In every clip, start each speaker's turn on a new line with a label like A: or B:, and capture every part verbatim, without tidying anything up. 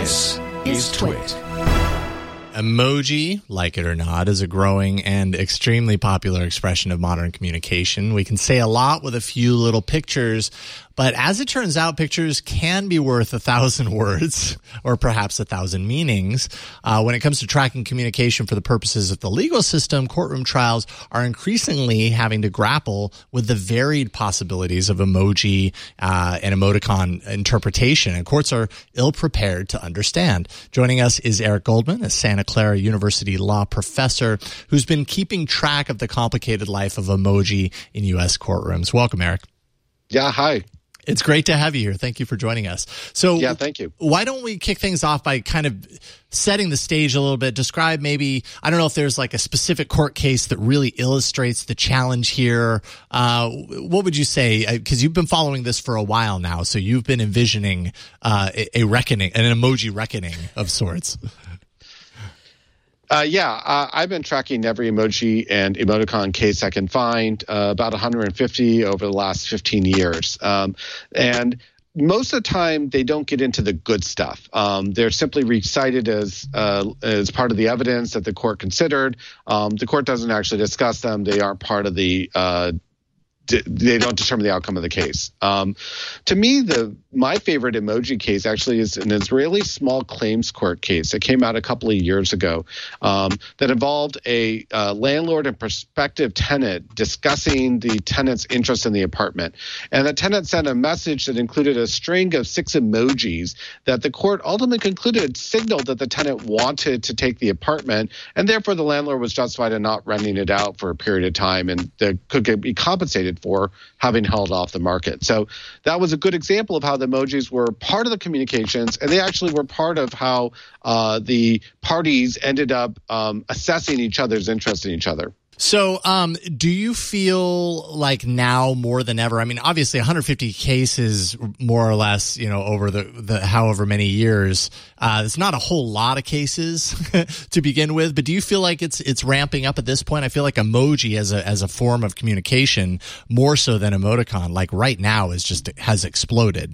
A: This is Twit.
B: Emoji, like it or not, is a growing and extremely popular expression of modern communication. We can say a lot with a few little pictures, but as it turns out, pictures can be worth a thousand words or perhaps a thousand meanings. Uh, when it comes to tracking communication for the purposes of the legal system, courtroom trials are increasingly having to grapple with the varied possibilities of emoji uh, and emoticon interpretation, and courts are ill-prepared to understand. Joining us is Eric Goldman, a Santa Clara University law professor who's been keeping track of the complicated life of emoji in U S courtrooms. Welcome, Eric.
C: Yeah, hi.
B: It's great to have you here. Thank you for joining us. So,
C: yeah, thank you.
B: Why don't we kick things off by kind of setting the stage a little bit? Describe maybe, I don't know if there's like a specific court case that really illustrates the challenge here. Uh, what would you say? Because you've been following this for a while now, so you've been envisioning uh, a, a reckoning, an emoji reckoning of sorts.
C: Uh, yeah, uh, I've been tracking every emoji and emoticon case I can find, uh, about one hundred fifty over the last fifteen years. Um, and most of the time, they don't get into the good stuff. Um, they're simply recited as uh, as part of the evidence that the court considered. Um, the court doesn't actually discuss them. They aren't part of the uh they don't determine the outcome of the case. Um, to me, the my favorite emoji case actually is an Israeli small claims court case that came out a couple of years ago um, that involved a uh, landlord and prospective tenant discussing the tenant's interest in the apartment. And the tenant sent a message that included a string of six emojis that the court ultimately concluded signaled that the tenant wanted to take the apartment, and therefore the landlord was justified in not renting it out for a period of time and that could be compensated for having held off the market. So that was a good example of how the emojis were part of the communications, and they actually were part of how uh, the parties ended up um, assessing each other's interest in each other.
B: So um, do you feel like now more than ever, I mean, obviously one hundred fifty cases more or less, you know, over the, the however many years, uh, it's not a whole lot of cases to begin with, but do you feel like it's it's ramping up at this point? I feel like emoji as a as a form of communication, more so than emoticon, like right now is just has exploded.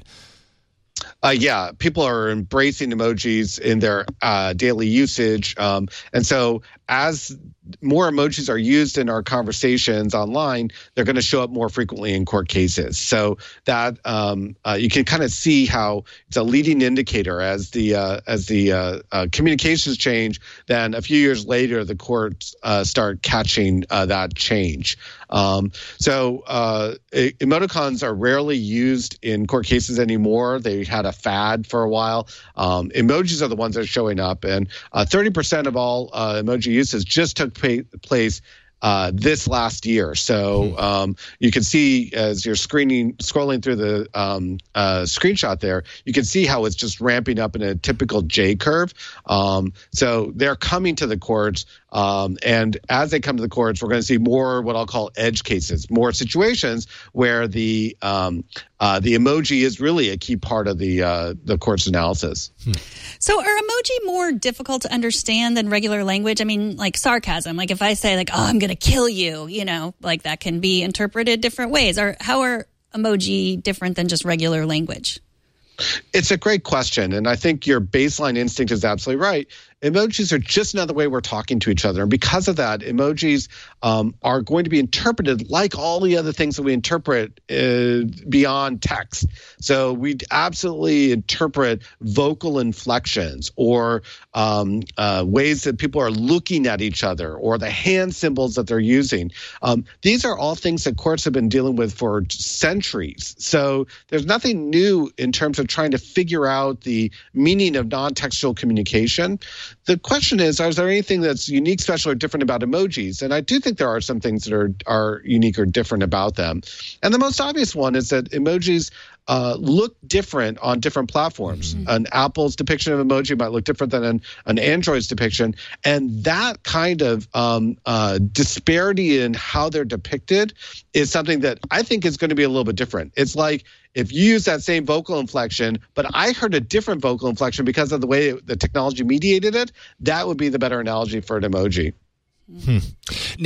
C: Uh, yeah, people are embracing emojis in their uh, daily usage. Um, and so as more emojis are used in our conversations online, they're going to show up more frequently in court cases. So that um, uh, you can kind of see how it's a leading indicator as the uh, as the uh, uh, communications change. Then a few years later, the courts uh, start catching uh, that change. Um, so uh, emoticons are rarely used in court cases anymore. They had a fad for a while. Um, emojis are the ones that are showing up, and uh, thirty percent of all uh, emoji uses just took pay- place uh, this last year. So um, you can see as you're screening, scrolling through the um, uh, screenshot there, you can see how it's just ramping up in a typical J curve. Um, so they're coming to the courts. Um, and as they come to the courts, we're going to see more what I'll call edge cases, more situations where the um, uh, the emoji is really a key part of the uh, the court's analysis.
A: Hmm. So are emoji more difficult to understand than regular language? I mean, like sarcasm, like if I say like, oh, I'm going to kill you, you know, like that can be interpreted different ways. Or how are emoji different than just regular language?
C: It's a great question, and I think your baseline instinct is absolutely right. Emojis are just another way we're talking to each other. And because of that, emojis um, are going to be interpreted like all the other things that we interpret uh, beyond text. So we absolutely interpret vocal inflections or um, uh, ways that people are looking at each other or the hand symbols that they're using. Um, these are all things that courts have been dealing with for centuries. So there's nothing new in terms of trying to figure out the meaning of non-textual communication. The question is, is there anything that's unique, special, or different about emojis? And I do think there are some things that are, are unique or different about them. And the most obvious one is that emojis uh, look different on different platforms. Mm-hmm. An Apple's depiction of emoji might look different than an, an Android's depiction. And that kind of um, uh, disparity in how they're depicted is something that I think is going to be a little bit different. It's like if you use that same vocal inflection, but I heard a different vocal inflection because of the way the technology mediated it, that would be the better analogy for an emoji.
B: Hmm. Now,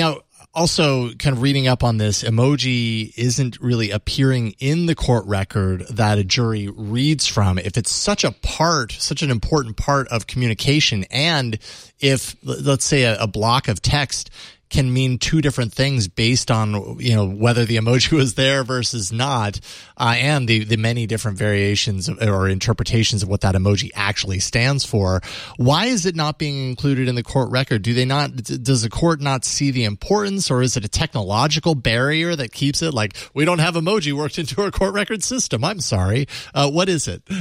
B: Also, kind of reading up on this, emoji isn't really appearing in the court record that a jury reads from. If it's such a part, such an important part of communication, and if, let's say, a, a block of text can mean two different things based on, you know, whether the emoji was there versus not, uh, and the, the many different variations of, or interpretations of what that emoji actually stands for. Why is it not being included in the court record? Do they not, does the court not see the importance, or is it a technological barrier that keeps it like, we don't have emoji worked into our court record system? I'm sorry. Uh, what is it?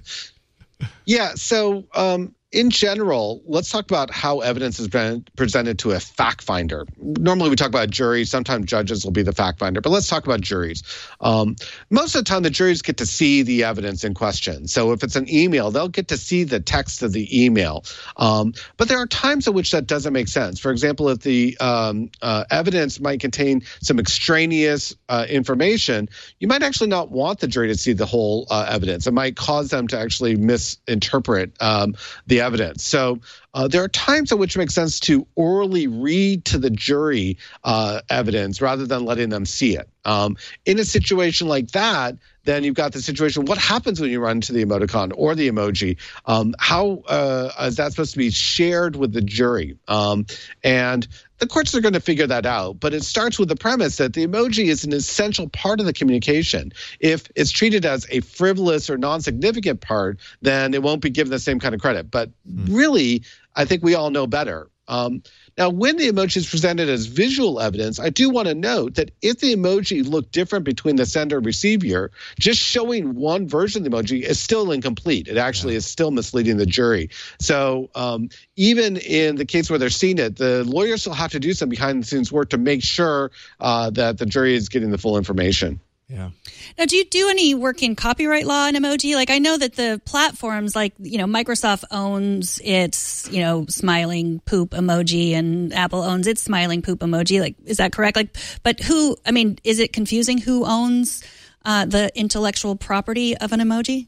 C: Yeah. So, um, in general, let's talk about how evidence has been presented to a fact finder. Normally we talk about juries. Sometimes judges will be the fact finder, but let's talk about juries. Um, most of the time, the juries get to see the evidence in question. So if it's an email, they'll get to see the text of the email. Um, but there are times in which that doesn't make sense. For example, if the um, uh, evidence might contain some extraneous uh, information, you might actually not want the jury to see the whole uh, evidence. It might cause them to actually misinterpret um, the evidence. So uh, there are times in which it makes sense to orally read to the jury uh, evidence rather than letting them see it. Um, in a situation like that, then you've got the situation, what happens when you run into the emoticon or the emoji? Um, how uh, is that supposed to be shared with the jury? Um, and the courts are going to figure that out, but it starts with the premise that the emoji is an essential part of the communication. If it's treated as a frivolous or non-significant part, then it won't be given the same kind of credit. But really, I think we all know better. Um, now, when the emoji is presented as visual evidence, I do want to note that if the emoji looked different between the sender and receiver, just showing one version of the emoji is still incomplete. It actually yeah. is still misleading the jury. So um, even in the case where they're seeing it, the lawyers still have to do some behind-the-scenes work to make sure uh, that the jury is getting the full information.
B: Yeah.
A: Now, do you do any work in copyright law and emoji? Like, I know that the platforms, like, you know, Microsoft owns its, you know, smiling poop emoji, and Apple owns its smiling poop emoji. Like, is that correct? Like, but who, I mean, is it confusing who owns uh, the intellectual property of an emoji?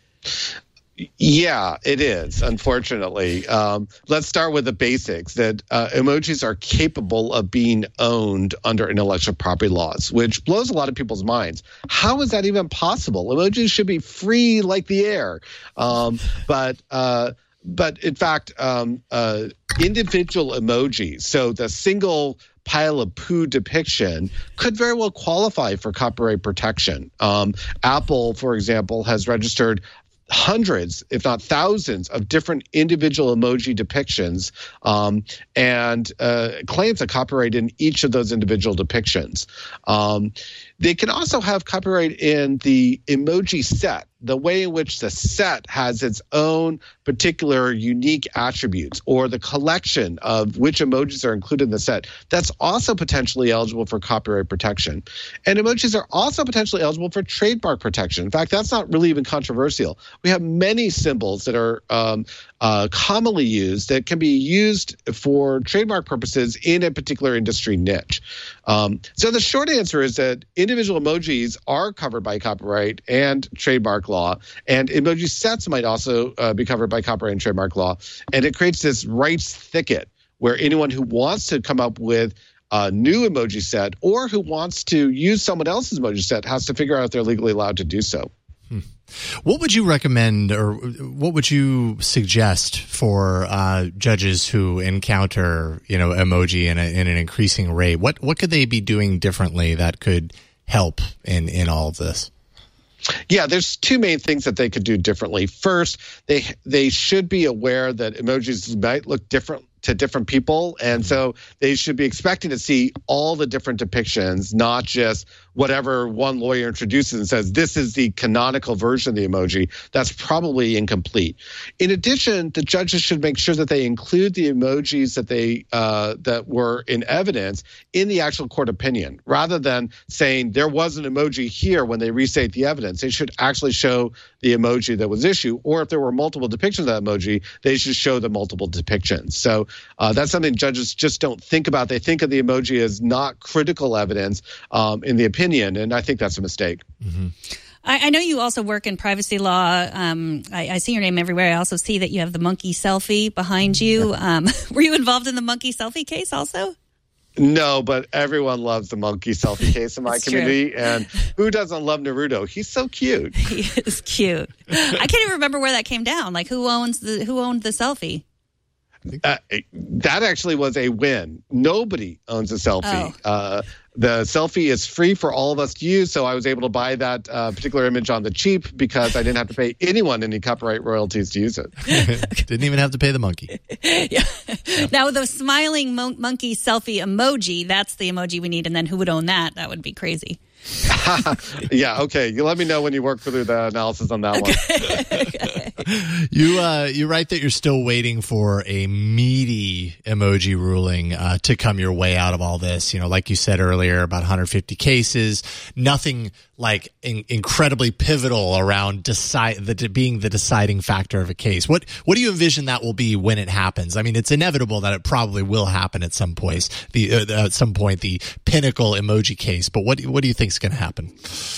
C: Yeah, it is, unfortunately. Um, let's start with the basics, that uh, emojis are capable of being owned under intellectual property laws, which blows a lot of people's minds. How is that even possible? Emojis should be free like the air. Um, but uh, but in fact, um, uh, individual emojis, so the single pile of poo depiction, could very well qualify for copyright protection. Um, Apple, for example, has registered hundreds, if not thousands, of different individual emoji depictions um, and uh, claims a copyright in each of those individual depictions. Um, they can also have copyright in the emoji set, the way in which the set has its own particular unique attributes, or the collection of which emojis are included in the set. That's also potentially eligible for copyright protection. And emojis are also potentially eligible for trademark protection. In fact, that's not really even controversial. We have many symbols that are um, uh, commonly used that can be used for trademark purposes in a particular industry niche. Um, so the short answer is that individual emojis are covered by copyright and trademark law, and emoji sets might also uh, be covered by copyright and trademark law. And it creates this rights thicket where anyone who wants to come up with a new emoji set or who wants to use someone else's emoji set has to figure out if they're legally allowed to do so.
B: Hmm. What would you recommend, or what would you suggest for uh, judges who encounter, you know, emoji in, a, in an increasing rate? What what could they be doing differently that could help in, in all of this?
C: Yeah, there's two main things that they could do differently. First, they they should be aware that emojis might look different to different people, and so they should be expecting to see all the different depictions, not just whatever one lawyer introduces and says, this is the canonical version of the emoji. That's probably incomplete. In addition, the judges should make sure that they include the emojis that they uh, that were in evidence in the actual court opinion, rather than saying there was an emoji here when they restate the evidence. They should actually show the emoji that was issued, or if there were multiple depictions of that emoji, they should show the multiple depictions. So uh, that's something judges just don't think about. They think of the emoji as not critical evidence um, in the opinion. And I think that's a mistake.
B: Mm-hmm.
A: I, I know you also work in privacy law. Um, I, I see your name everywhere. I also see that you have the monkey selfie behind you. Um, were you involved in the monkey selfie case also?
C: No, but everyone loves the monkey selfie case in my
A: That's
C: community.
A: true.
C: And who doesn't love Naruto? He's so cute.
A: He is cute. I can't even remember where that came down. Like who owns the who owned the selfie?
C: Uh, that actually was a win. Nobody owns a selfie.
A: Oh.
C: Uh, the selfie is free for all of us to use, so I was able to buy that uh, particular image on the cheap because I didn't have to pay anyone any copyright royalties to use it.
B: Didn't even have to pay the monkey.
A: Yeah. Now the smiling mon- monkey selfie emoji, that's the emoji we need. And then who would own that? That would be crazy.
C: Yeah, okay. You let me know when you work through the analysis on that one.
B: You uh, you write that you're still waiting for a meaty emoji ruling uh, to come your way out of all this. You know, like you said earlier, about one hundred fifty cases, nothing like in- incredibly pivotal around decide the being the deciding factor of a case. What what do you envision that will be when it happens? I mean, it's inevitable that it probably will happen at some point. The uh, at some point, the pinnacle emoji case. But what what do you think is going to happen?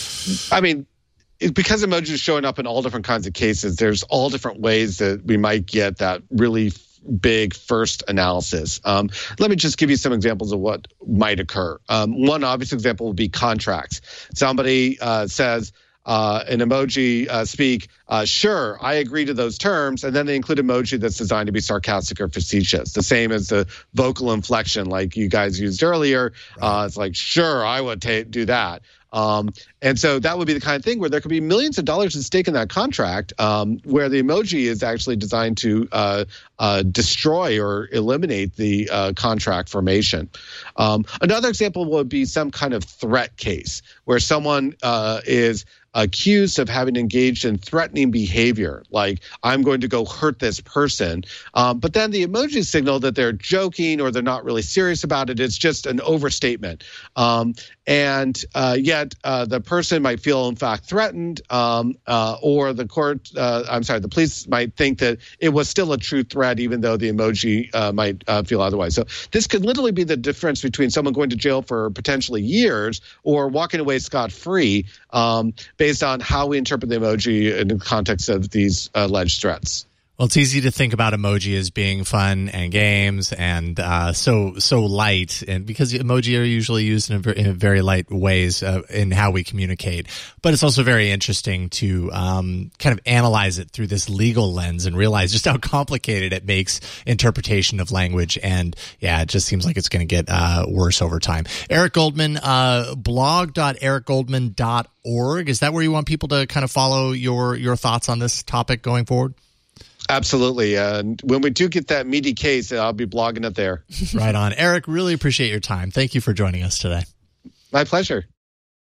C: I mean, it, because emojis are showing up in all different kinds of cases, there's all different ways that we might get that really big first analysis. Um, let me just give you some examples of what might occur. Um, one obvious example would be contracts. Somebody uh, says, uh, an emoji uh, speak, uh, sure, I agree to those terms, and then they include emoji that's designed to be sarcastic or facetious. The same as the vocal inflection like you guys used earlier. Right. Uh, it's like, sure, I would ta- do that. Um, and so that would be the kind of thing where there could be millions of dollars at stake in that contract, um, where the emoji is actually designed to uh, uh, destroy or eliminate the uh, contract formation. Um, another example would be some kind of threat case where someone uh, is accused of having engaged in threatening behavior, like I'm going to go hurt this person. Um, but then the emojis signal that they're joking or they're not really serious about it. It's just an overstatement. Um, and uh, yet uh, the person might feel, in fact, threatened, um, uh, or the court, uh, I'm sorry, the police might think that it was still a true threat, even though the emoji uh, might uh, feel otherwise. So this could literally be the difference between someone going to jail for potentially years or walking away scot-free, um, based on how we interpret the emoji in the context of these alleged threats.
B: Well, it's easy to think about emoji as being fun and games and uh, so so light, and because emoji are usually used in, a, in a very light ways uh, in how we communicate. But it's also very interesting to um, kind of analyze it through this legal lens and realize just how complicated it makes interpretation of language. And yeah, it just seems like it's going to get uh, worse over time. Eric Goldman, uh, blog dot eric goldman dot org. Is that where you want people to kind of follow your your thoughts on this topic going forward?
C: Absolutely. And when we do get that meaty case, I'll be blogging it there.
B: Right on. Eric, really appreciate your time. Thank you for joining us today.
C: My pleasure.